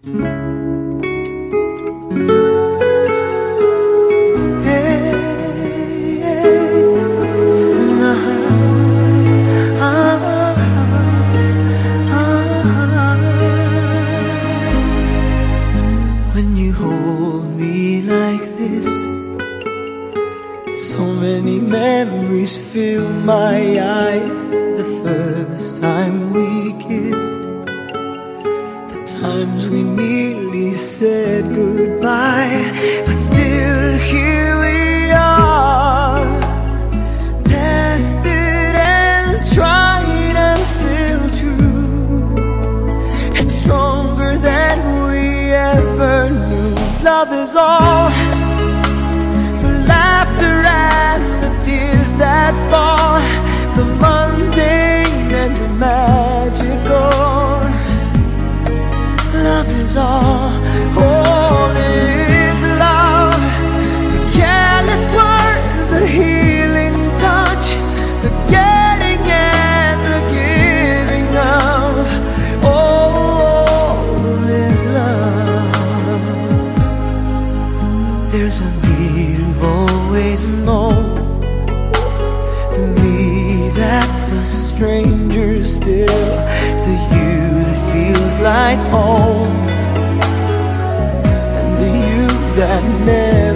When you hold me like this, so many memories fill my eyes. The first time we kissed, the times we nearly said goodbye, but still here we are, tested and tried and still true, and stronger than we ever knew. Love is all, the laughter and the tears that fall, the mundane and the magical. Love is all is love. The careless word, the healing touch, the getting and the giving of, all is love. There's a me you've always known, the me that's a stranger still, the you that feels like home, and the you that never